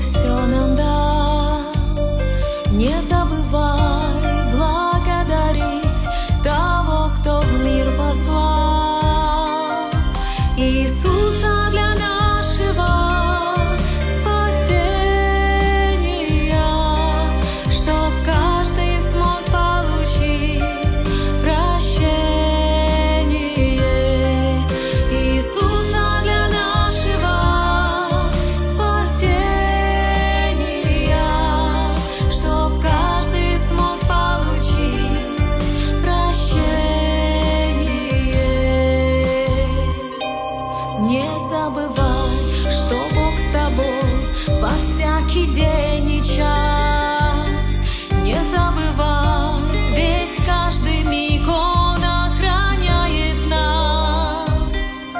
все нам дал. Не забывай благодарить того, кто в мир послал Иисуса для нашего спасения, чтоб каждый смог получить прощение. Иисуса для нашего спасения, чтоб каждый смог получить прощение. Не забывай, что Бог с тобой во всякий день и час. Не забывай, ведь каждый миг Он охраняет нас.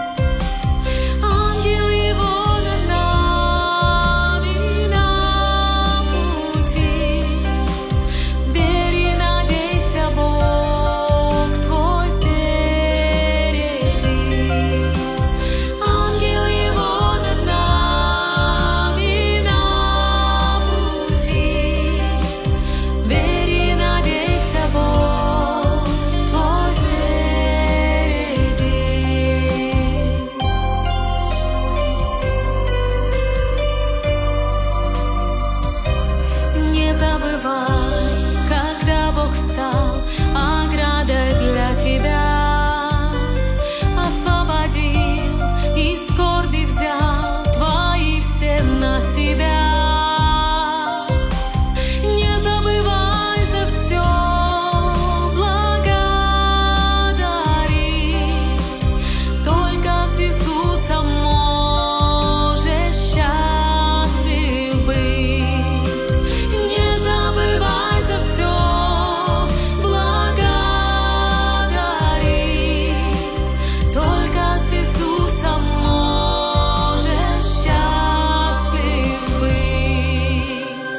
Ангел Его над нами на пути. Верь и надейся, Бог твой впереди. Ангел Его над нами на пути. Верь и надейся, Бог твой впереди. Не забывай, когда Бог стал оградой для тебя, освободил из скорби, взял твои все на себя. Не забывай за все благодарить, только с Иисусом можешь счастлив быть. Не забывай за все благодарить, только с Иисусом можешь счастлив быть.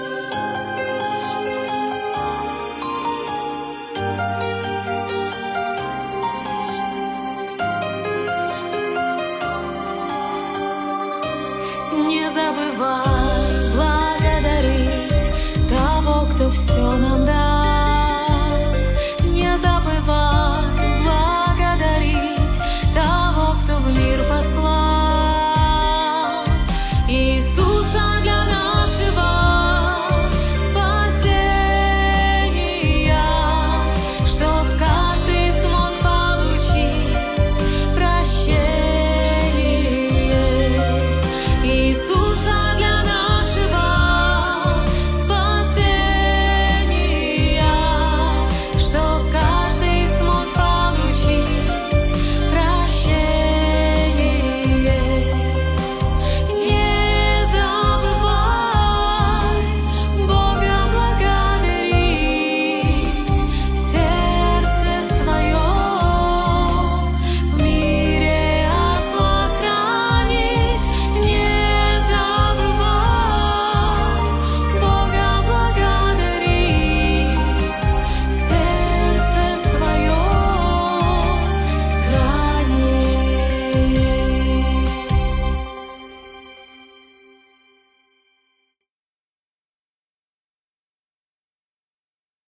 Не забывай благодарить того, кто все нам дал.